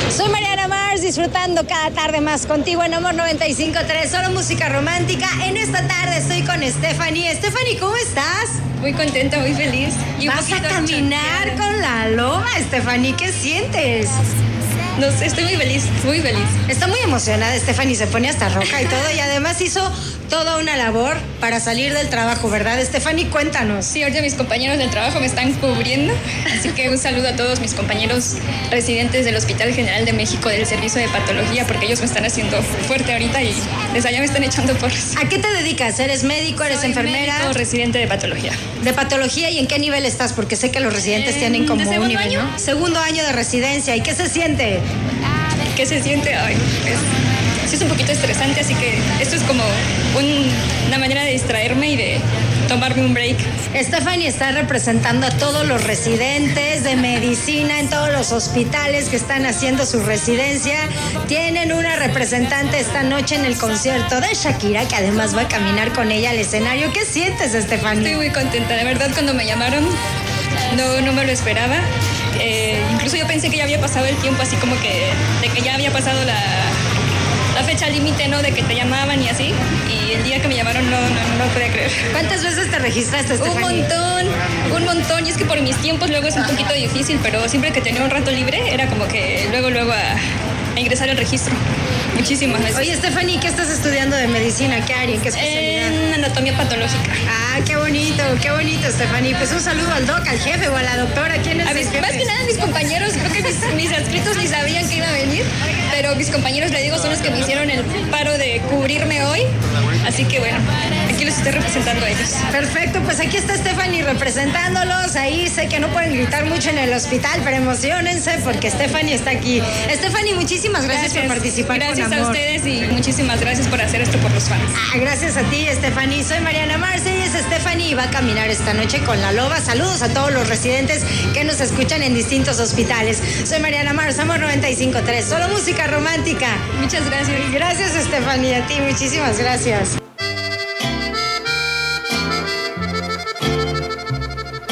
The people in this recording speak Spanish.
Soy Mariana Mars, disfrutando cada tarde más contigo en Amor 95.3, solo música romántica. En esta tarde estoy con Stephanie. Stephanie, ¿cómo estás? Muy contenta, muy feliz. Y vas a caminar con la loba, Stephanie. ¿Qué sientes? No sé, estoy muy feliz, muy feliz. Está muy emocionada, Stephanie, se pone hasta roja y todo, y además hizo toda una labor para salir del trabajo, ¿verdad, Stephanie? Cuéntanos. Sí, ahorita mis compañeros del trabajo me están cubriendo, así que un saludo a todos mis compañeros residentes del Hospital General de México del Servicio de Patología, porque ellos me están haciendo fuerte ahorita y desde allá me están echando porras. ¿A qué te dedicas? ¿Eres médico, eres enfermera? Médico, residente de patología. ¿De patología? ¿Y en qué nivel estás? Porque sé que los residentes tienen como un nivel, año. ¿no? Segundo año de residencia. ¿Y qué se siente? ¿Qué se siente? Ay, pues, sí es un poquito estresante, así que esto es como una manera de distraerme y de tomarme un break. Stephanie está representando a todos los residentes de medicina en todos los hospitales que están haciendo su residencia. Tienen una representante esta noche en el concierto de Shakira, que además va a caminar con ella al escenario. ¿Qué sientes, Stephanie? Estoy muy contenta, de verdad, cuando me llamaron no me lo esperaba. Incluso yo pensé que ya había pasado el tiempo, así como que de que ya había pasado la fecha límite, ¿no? De que te llamaban y así. Y el día que me llamaron no podía creer. ¿Cuántas veces te registraste, Stephanie? Un montón. Y es que por mis tiempos luego es un poquito difícil, pero siempre que tenía un rato libre era como que luego a ingresar al registro. Muchísimas veces. Oye, Stephanie, ¿qué estás estudiando de medicina? ¿Qué área? ¿En qué especialidad? En anatomía patológica. Ah, qué bonito, Stephanie. Pues un saludo al doc, al jefe o a la doctora. ¿Quién es el jefe? Más que nada mis compañeros, creo que mis adscritos ni sabían que iba a venir, pero mis compañeros, le digo, son los que me hicieron el paro de cubrirme hoy. Así que bueno, aquí los estoy representando a ellos. Perfecto, pues aquí está Stephanie representándolos. Ahí sé que no pueden gritar mucho en el hospital, pero emociónense porque Stephanie está aquí. Stephanie, muchísimas gracias por participar. Gracias a ustedes y muchísimas gracias por hacer esto por los fans. Gracias a ti, Stephanie. Soy Mariana Marce y es Stephanie y va a caminar esta noche con la loba. Saludos a todos los residentes que nos escuchan en distintos hospitales. Soy Mariana Marce, Amor 95.3, solo música romántica. Muchas gracias. Gracias, Stephanie, a ti, muchísimas gracias.